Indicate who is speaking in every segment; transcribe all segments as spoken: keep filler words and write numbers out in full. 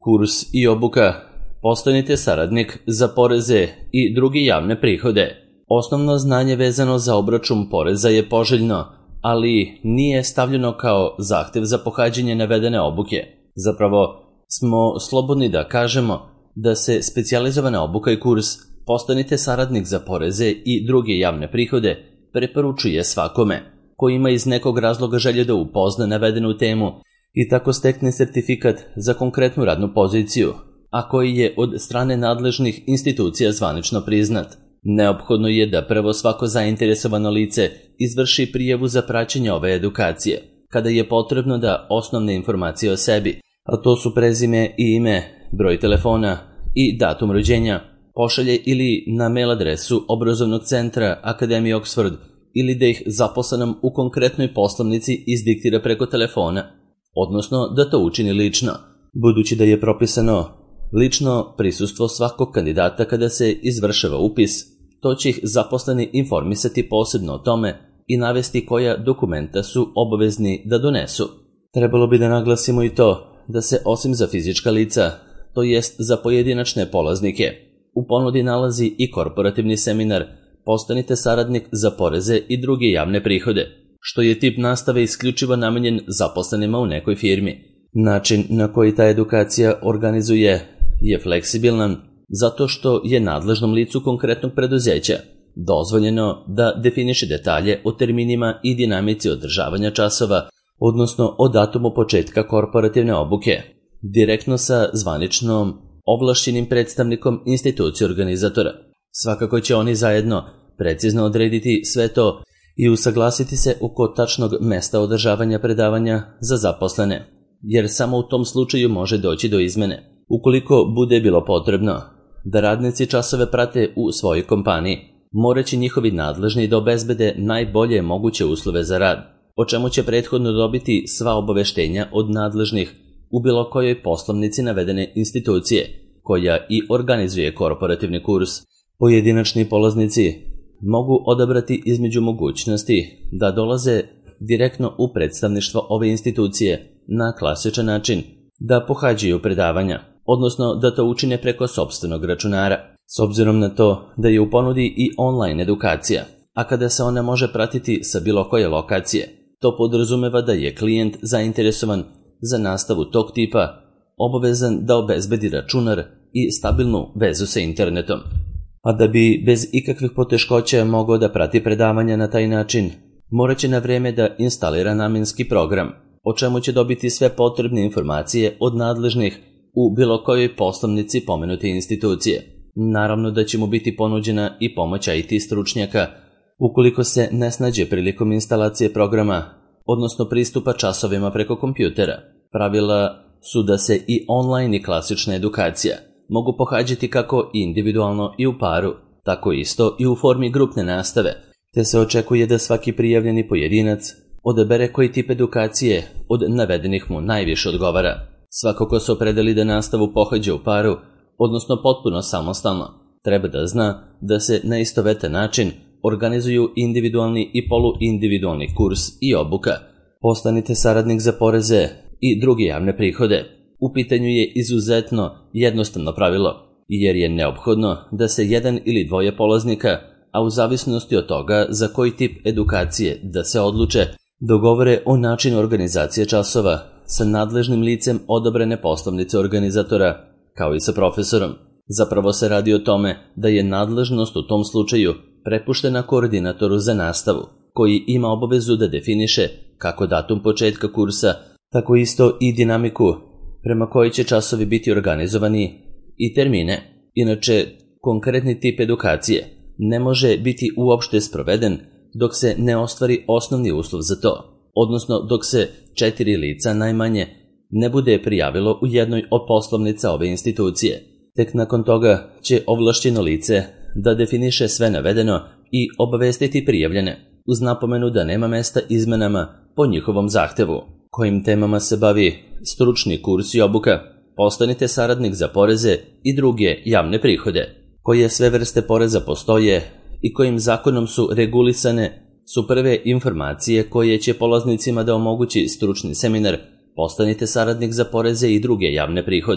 Speaker 1: Kurs i obuka. Postanite saradnik za poreze i druge javne prihode. Osnovno znanje vezano za obračun poreza je poželjno, ali nije stavljeno kao zahtev za pohađanje navedene obuke. Zapravo, smo slobodni da kažemo da se specijalizovana obuka i kurs Postanite saradnik za poreze i druge javne prihode preporučuje svakome ko ima iz nekog razloga želje da upozna navedenu temu i tako stekne sertifikat za konkretnu radnu poziciju, a koji je od strane nadležnih institucija zvanično priznat. Neophodno je da prvo svako zainteresovano lice izvrši prijavu za praćenje ove edukacije, kada je potrebno da osnovne informacije o sebi, a to su prezime i ime, broj telefona i datum rođenja, pošalje ili na mail adresu obrazovnog centra Akademije Oxford ili da ih zaposlenom u konkretnoj poslovnici izdiktira preko telefona, odnosno da to učini lično, budući da je propisano lično prisustvo svakog kandidata kada se izvršava upis. To će ih zaposleni informisati posebno o tome i navesti koja dokumenta su obavezni da donesu. Trebalo bi da naglasimo i to da se osim za fizička lica, to jest za pojedinačne polaznike, u ponudi nalazi i korporativni seminar Postanite saradnik za poreze i druge javne prihode, što je tip nastave isključivo namenjen zaposlenima u nekoj firmi. Način na koji ta edukacija organizuje je fleksibilan zato što je nadležnom licu konkretnog preduzeća dozvoljeno da definiše detalje o terminima i dinamici održavanja časova, odnosno o datumu početka korporativne obuke, direktno sa zvaničnom ovlašćenim predstavnikom institucije organizatora. Svakako će oni zajedno precizno odrediti sve to i usaglasiti se oko tačnog mesta održavanja predavanja za zaposlene, jer samo u tom slučaju može doći do izmene. Ukoliko bude bilo potrebno da radnici časove prate u svojoj kompaniji, moraće njihovi nadležni da obezbede najbolje moguće uslove za rad, o čemu će prethodno dobiti sva obaveštenja od nadležnih u bilo kojoj poslovnici navedene institucije, koja i organizuje korporativni kurs. Pojedinačni polaznici mogu odabrati između mogućnosti da dolaze direktno u predstavništvo ove institucije na klasičan način, da pohađaju predavanja, odnosno da to učine preko sopstvenog računara, s obzirom na to da je u ponudi i online edukacija, a kada se ona može pratiti sa bilo koje lokacije, to podrazumeva da je klijent zainteresovan za nastavu tog tipa obavezan da obezbedi računar i stabilnu vezu sa internetom. A da bi bez ikakvih poteškoća mogao da prati predavanja na taj način, moraće na vreme da instalira namenski program, o čemu će dobiti sve potrebne informacije od nadležnih u bilo kojoj poslovnici pomenute institucije. Naravno da će mu biti ponuđena i pomoć I T stručnjaka ukoliko se ne snađe prilikom instalacije programa, odnosno pristupa časovima preko kompjutera. Pravila su da se i online i klasična edukacija mogu pohađati kako individualno i u paru, tako isto i u formi grupne nastave, te se očekuje da svaki prijavljeni pojedinac odabere koji tip edukacije od navedenih mu najviše odgovara. Svako ko se opredeli da nastavu pohađa u paru, odnosno potpuno samostalno, treba da zna da se na istovetan način organizuju individualni i poluindividualni kurs i obuka. Postanite saradnik za poreze i druge javne prihode. U pitanju je izuzetno jednostavno pravilo, jer je neophodno da se jedan ili dvoje polaznika, a u zavisnosti od toga za koji tip edukacije da se odluče, dogovore o načinu organizacije časova sa nadležnim licem odabrane poslovnice organizatora, kao i sa profesorom. Zapravo se radi o tome da je nadležnost u tom slučaju prepuštena koordinatoru za nastavu, koji ima obavezu da definiše kako datum početka kursa, tako isto i dinamiku prema kojoj će časovi biti organizovani i termine. Inače, konkretni tip edukacije ne može biti uopšte sproveden dok se ne ostvari osnovni uslov za to, odnosno dok se četiri lica najmanje ne bude prijavilo u jednoj od poslovnica ove institucije. Tek nakon toga će ovlašćeno lice da definiše sve navedeno i obavestiti prijavljene, uz napomenu da nema mesta izmenama po njihovom zahtevu. Kojim temama se bavi stručni kurs i obuka? Postanite saradnik za poreze i druge javne prihode. Koje sve vrste poreza postoje i kojim zakonom su regulisane su prve informacije koje će polaznicima da omogući stručni seminar Postanite saradnik za poreze i druge javne prihode.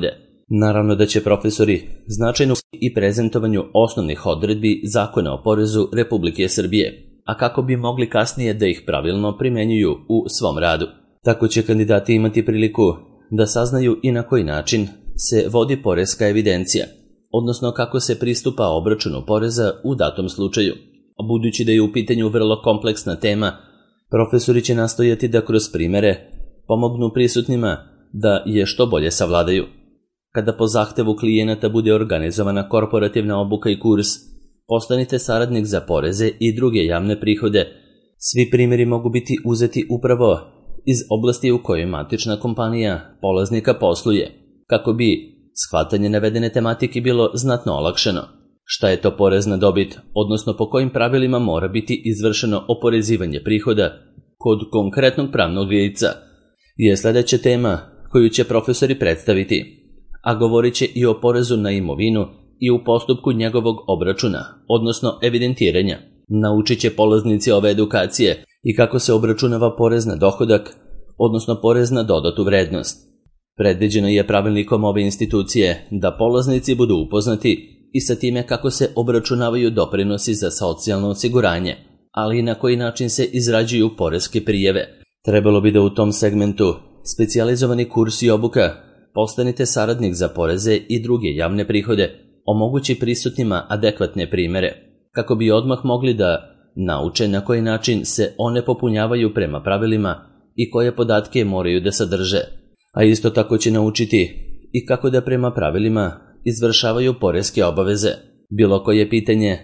Speaker 1: Naravno da će profesori značajno i prezentovanju osnovnih odredbi Zakona o porezu Republike Srbije, a kako bi mogli kasnije da ih pravilno primenjuju u svom radu. Tako će kandidati imati priliku da saznaju i na koji način se vodi poreska evidencija, odnosno kako se pristupa obračunu poreza u datom slučaju. Budući da je u pitanju vrlo kompleksna tema, profesori će nastojati da kroz primere pomognu prisutnima da je što bolje savladaju. Kada po zahtevu klijenata bude organizovana korporativna obuka i kurs, postanite saradnik za poreze i druge javne prihode. Svi primjeri mogu biti uzeti upravo iz oblasti u kojoj matična kompanija polaznika posluje, kako bi shvatanje navedene tematike bilo znatno olakšano. Šta je to porez na dobit, odnosno po kojim pravilima mora biti izvršeno oporezivanje prihoda kod konkretnog pravnog lica, je sljedeća tema koju će profesori predstaviti, a govorit će i o porezu na imovinu i u postupku njegovog obračuna, odnosno evidentiranja. Naučit će polaznici ove edukacije i kako se obračunava porez na dohodak, odnosno porez na dodatu vrednost. Predviđeno je pravilnikom ove institucije da polaznici budu upoznati i sa time kako se obračunavaju doprinosi za socijalno osiguranje, ali i na koji način se izrađuju poreske prijave. Trebalo bi da u tom segmentu specijalizovani kurs i obuka postanite saradnik za poreze i druge javne prihode, omogući prisutnima adekvatne primere, kako bi odmah mogli da nauče na koji način se one popunjavaju prema pravilima i koje podatke moraju da sadrže, a isto tako će naučiti i kako da prema pravilima izvršavaju poreske obaveze. Bilo koje pitanje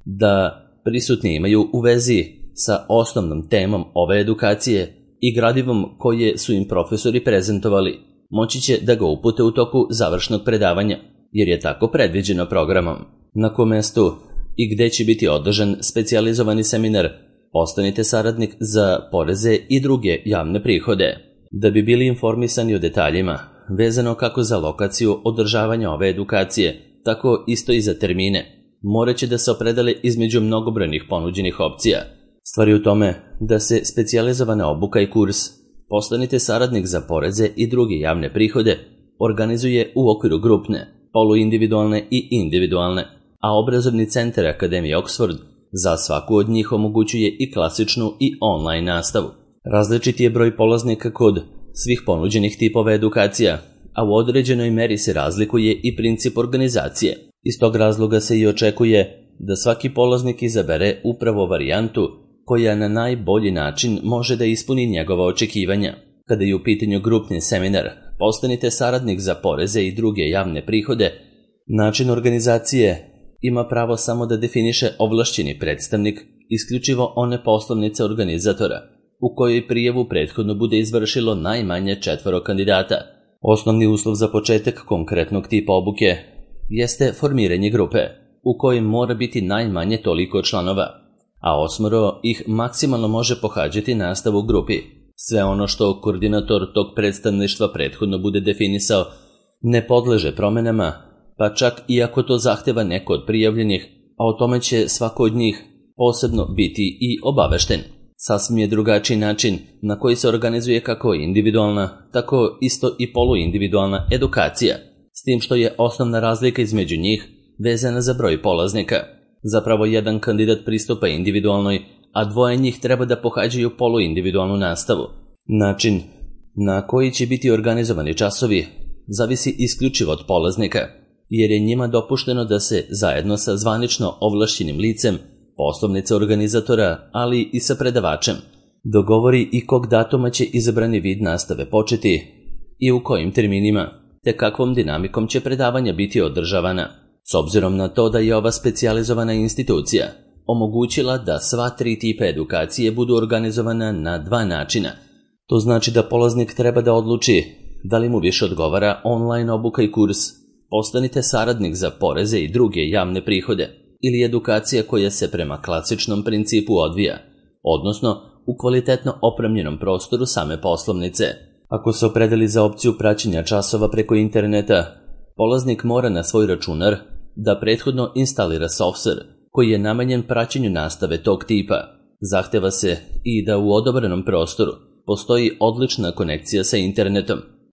Speaker 1: da prisutni imaju u vezi sa osnovnom temom ove edukacije i gradivom koje su im profesori prezentovali, moći će da ga upute u toku završnog predavanja, jer je tako predviđeno programom. Na kom mestu i gde će biti održan specijalizovani seminar, postanite saradnik za poreze i druge javne prihode. Da bi bili informisani o detaljima, vezano kako za lokaciju održavanja ove edukacije, tako isto i za termine, morat će da se opredele između mnogobrojnih ponuđenih opcija. Stvar je u tome da se specijalizovana obuka i kurs postanite saradnik za poreze i druge javne prihode organizuje u okviru grupne, poluindividualne i individualne, a obrazovni centar Akademije Oxford za svaku od njih omogućuje i klasičnu i online nastavu. Različit je broj polaznika kod svih ponuđenih tipova edukacija, a u određenoj meri se razlikuje i princip organizacije. Iz tog razloga se i očekuje da svaki polaznik izabere upravo varijantu koja na najbolji način može da ispuni njegova očekivanja. Kada je u pitanju grupni seminar, postanite saradnik za poreze i druge javne prihode, način organizacije ima pravo samo da definiše ovlašćeni predstavnik isključivo one poslovnice organizatora, u kojoj prijavu prethodno bude izvršilo najmanje četvoro kandidata. Osnovni uslov za početak konkretnog tipa obuke jeste formiranje grupe, u kojoj mora biti najmanje toliko članova, a osmoro ih maksimalno može pohađati nastavu u grupi. Sve ono što koordinator tog predstavništva prethodno bude definisao ne podleže promenama, pa čak i ako to zahteva neko od prijavljenih, a o tome će svako od njih posebno biti i obavešten. Sasvim je drugačiji način na koji se organizuje kako individualna, tako isto i poluindividualna edukacija, s tim što je osnovna razlika između njih vezana za broj polaznika. Zapravo jedan kandidat pristupa individualnoj, a dvoje njih treba da pohađaju poluindividualnu nastavu. Način na koji će biti organizovani časovi zavisi isključivo od polaznika, jer je njima dopušteno da se zajedno sa zvanično ovlašćenim licem, poslovnice organizatora, ali i sa predavačem, dogovori i kog datuma će izabrani vid nastave početi i u kojim terminima, te kakvom dinamikom će predavanja biti održavana. S obzirom na to da je ova specijalizovana institucija omogućila da sva tri tipa edukacije budu organizovana na dva načina, to znači da polaznik treba da odluči da li mu više odgovara online obuka i kurs, postanite saradnik za poreze i druge javne prihode, ili edukacija koja se prema klasičnom principu odvija, odnosno u kvalitetno opremljenom prostoru same poslovnice. Ako se opredeli za opciju praćenja časova preko interneta, polaznik mora na svoj računar da prethodno instalira software koji je namenjen praćenju nastave tog tipa. Zahteva se i da u odobrenom prostoru postoji odlična konekcija sa internetom,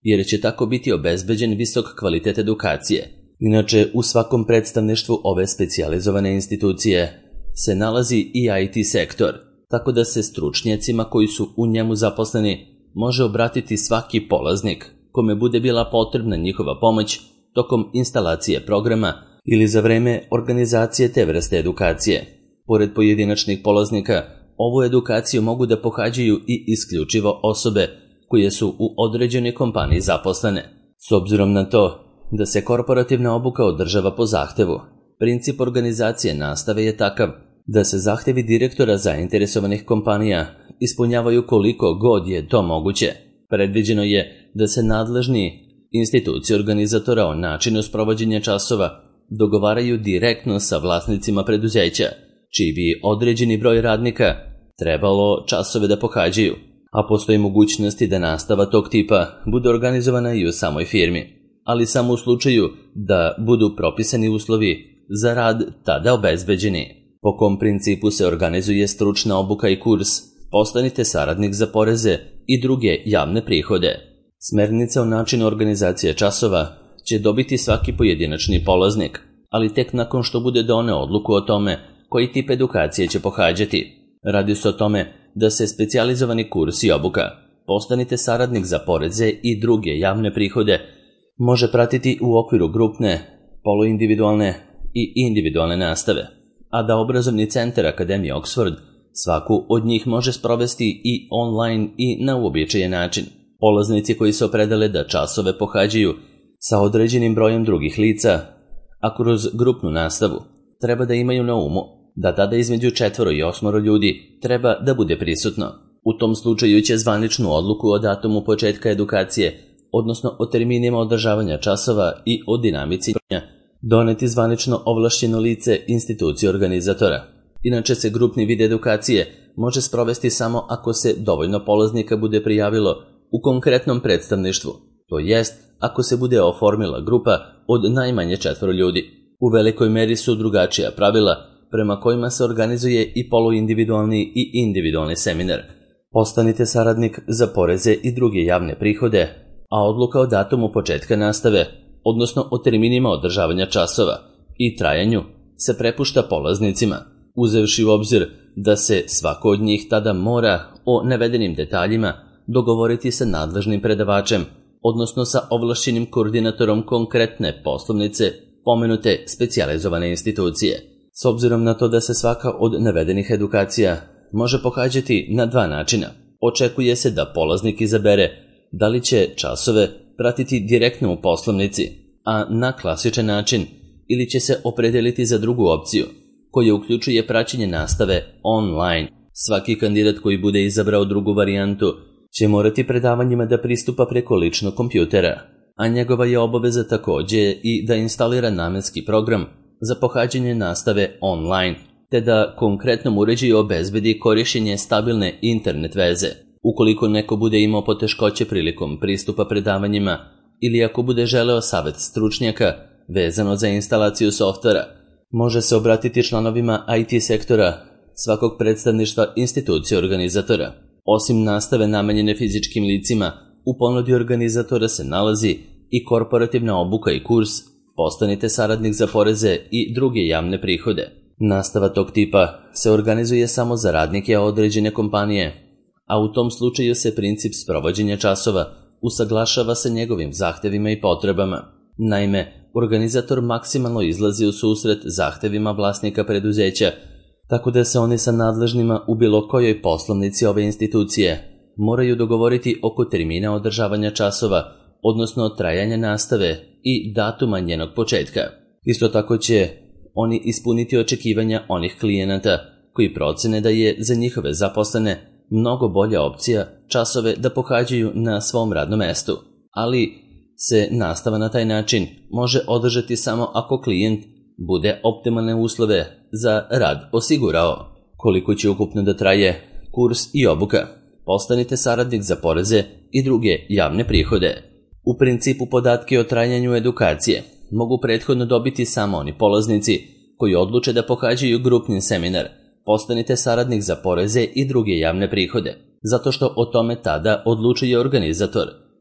Speaker 1: jer će tako biti obezbeđen visok kvalitet edukacije. Inače, u svakom predstavništvu ove specijalizovane institucije se nalazi i I T sektor, tako da se stručnjacima koji su u njemu zaposleni može obratiti svaki polaznik kome bude bila potrebna njihova pomoć tokom instalacije programa ili za vreme organizacije te vrste edukacije. Pored pojedinačnih polaznika, ovu edukaciju mogu da pohađaju i isključivo osobe koje su u određenoj kompaniji zaposlene. S obzirom na to da se korporativna obuka održava po zahtevu, princip organizacije nastave je takav da se zahtevi direktora zainteresovanih kompanija ispunjavaju koliko god je to moguće. Predviđeno je da se nadležni institucije organizatora o načinu sprovođenja časova dogovaraju direktno sa vlasnicima preduzeća, čiji bi određeni broj radnika trebalo časove da pohađaju, a postoji mogućnosti da nastava tog tipa bude organizovana i u samoj firmi, ali samo u slučaju da budu propisani uslovi za rad tada obezbeđeni. Po kom principu se organizuje stručna obuka i kurs Postanite saradnik za poreze i druge javne prihode. Smernice o načinu organizacije časova će dobiti svaki pojedinačni polaznik, ali tek nakon što bude doneo odluku o tome koji tip edukacije će pohađati. Radi se o tome da se specijalizovani kurs i obuka Postanite saradnik za poreze i druge javne prihode može pratiti u okviru grupne, poluindividualne i individualne nastave, a da obrazovni centar Akademije Oxford svaku od njih može sprovesti i online i na uobičajen način. Polaznici koji se opredele da časove pohađaju sa određenim brojem drugih lica, a kroz grupnu nastavu, treba da imaju na umu da tada između četvoro i osmoro ljudi treba da bude prisutno. U tom slučaju će zvaničnu odluku o datumu početka edukacije, odnosno o terminima održavanja časova i o dinamici doneti zvanično ovlašćeno lice institucije organizatora. Inače se grupni vid edukacije može sprovesti samo ako se dovoljno polaznika bude prijavilo u konkretnom predstavništvu, to jest ako se bude oformila grupa od najmanje četvoro ljudi. U velikoj meri su drugačija pravila prema kojima se organizuje i poluindividualni i individualni seminar. Postanite saradnik za poreze i druge javne prihode, a odluka o datumu početka nastave, odnosno o terminima održavanja časova i trajanju, se prepušta polaznicima, uzevši u obzir da se svako od njih tada mora o navedenim detaljima dogovoriti sa nadležnim predavačem, odnosno sa ovlašćenim koordinatorom konkretne poslovnice pomenute specijalizovane institucije. S obzirom na to da se svaka od navedenih edukacija može pohađati na dva načina, očekuje se da polaznik izabere da li će časove pratiti direktno u poslovnici, a na klasičan način, ili će se opredeliti za drugu opciju, koja uključuje praćenje nastave online. Svaki kandidat koji bude izabrao drugu varijantu će morati predavanjima da pristupa preko ličnog kompjutera, a njegova je obaveza takođe i da instalira namenski program za pohađanje nastave online, te da konkretnom uređaju obezbedi korišćenje stabilne internet veze. Ukoliko neko bude imao poteškoće prilikom pristupa predavanjima ili ako bude želeo savet stručnjaka vezano za instalaciju softvera, može se obratiti članovima I T sektora svakog predstavništva institucije organizatora. Osim nastave namenjene fizičkim licima, u ponudi organizatora se nalazi i korporativna obuka i kurs Postanite saradnik za poreze i druge javne prihode. Nastava tog tipa se organizuje samo za radnike određene kompanije, a u tom slučaju se princip sprovođenja časova usaglašava sa njegovim zahtevima i potrebama. Naime, organizator maksimalno izlazi u susret zahtevima vlasnika preduzeća, tako da se oni sa nadležnima u bilo kojoj poslovnici ove institucije moraju dogovoriti oko termina održavanja časova, odnosno trajanja nastave i datuma njenog početka. Isto tako će oni ispuniti očekivanja onih klijenata koji procene da je za njihove zaposlene mnogo bolja opcija časove da pohađaju na svom radnom mestu, ali se nastava na taj način može održati samo ako klijent bude optimalne uslove za rad osigurao. Koliko će ukupno da traje kurs i obuka? Postanite saradnik za poreze i druge javne prihode. U principu podatke o trajanju edukacije mogu prethodno dobiti samo oni polaznici koji odluče da pohađaju grupni seminar Postanite saradnik za poreze i druge javne prihode, zato što o tome tada odlučuje organizator.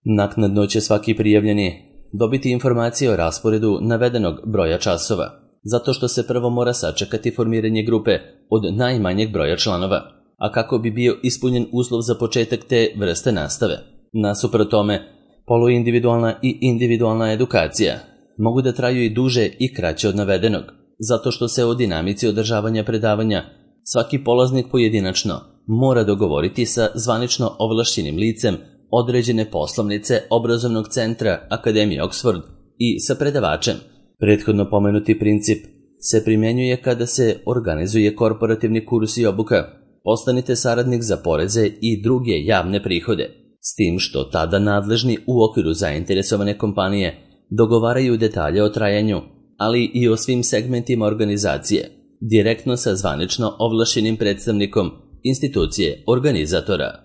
Speaker 1: Naknadno će svaki prijavljeni dobiti informacije o rasporedu navedenog broja časova, zato što se prvo mora sačekati formiranje grupe od najmanjeg broja članova, a kako bi bio ispunjen uslov za početak te vrste nastave. Nasuprot tome, poluindividualna i individualna edukacija mogu da traju i duže i kraće od navedenog, zato što se o dinamici održavanja predavanja svaki polaznik pojedinačno mora dogovoriti sa zvanično ovlašćenim licem određene poslovnice obrazovnog centra Akademije Oxford i sa predavačem. Prethodno pomenuti princip se primjenjuje kada se organizuje korporativni kurs i obuka Postanite saradnik za poreze i druge javne prihode, s tim što tada nadležni u okviru zainteresovane kompanije dogovaraju detalje o trajanju, ali i o svim segmentima organizacije, direktno sa zvanično ovlašćenim predstavnikom institucije organizatora.